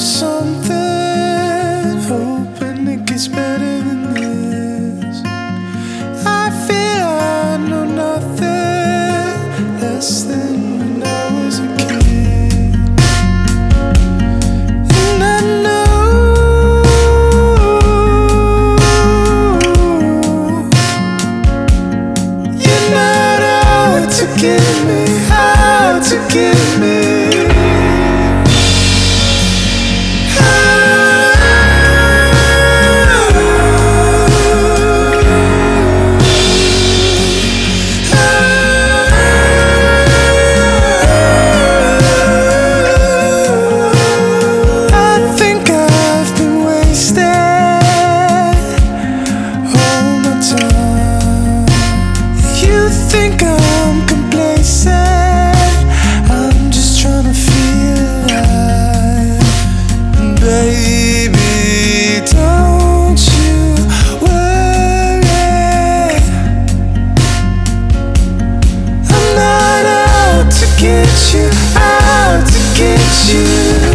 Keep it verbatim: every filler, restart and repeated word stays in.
something, hoping it gets better than this. I feel I know nothing less than when I was a kid. And I know you're not out to get me, out to get me. Think I'm complacent, I'm just trying to feel alive. And baby, don't you worry, I'm not out to get you, out to get you.